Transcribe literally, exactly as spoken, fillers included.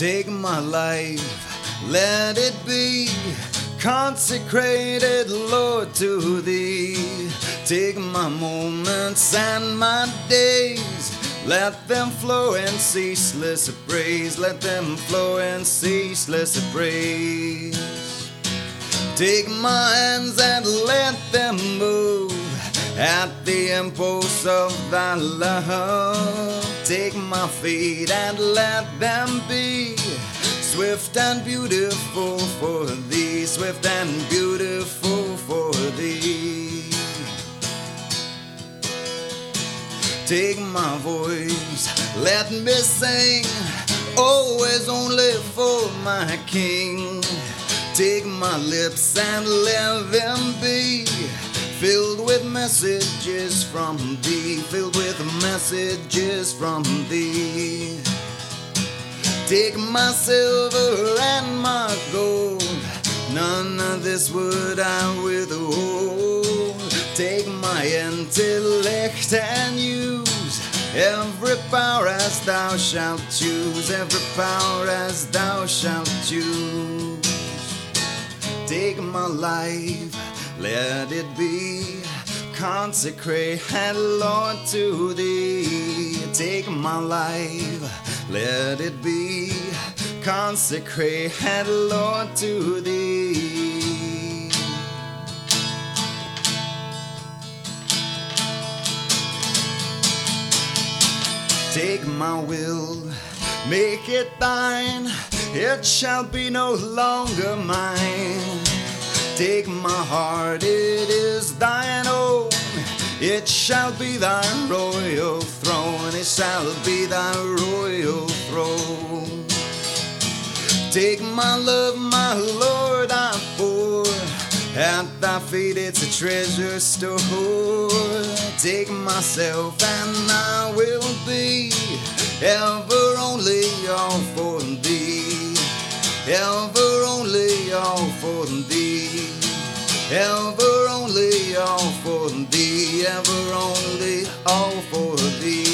Take my life, let it be consecrated, Lord, to Thee. Take my moments and my days, let them flow in ceaseless praise. Let them flow in ceaseless praise. Take my hands and let them move at the impulse of Thy love. Take my feet and let them be swift and beautiful for Thee, swift and beautiful for Thee. Take my voice, let me sing, always only for my King. Take my lips and let them be filled with messages from Thee, filled with messages from Thee. Take my silver and my gold, none of this would I withhold. Take my intellect and use every power as Thou shalt choose, every power as Thou shalt choose. Take my life, let it be consecrated, Lord, to Thee. Take my life, let it be consecrated, Lord, to Thee. Take my will, make it Thine, it shall be no longer mine. Take my heart, it is Thine own, it shall be Thy royal throne, it shall be Thy royal throne. Take my love, my Lord, I pour at Thy feet, it's a treasure store. Take myself and I will be ever only all for Thee, ever only all for Thee, ever only all for Thee, ever only all for Thee.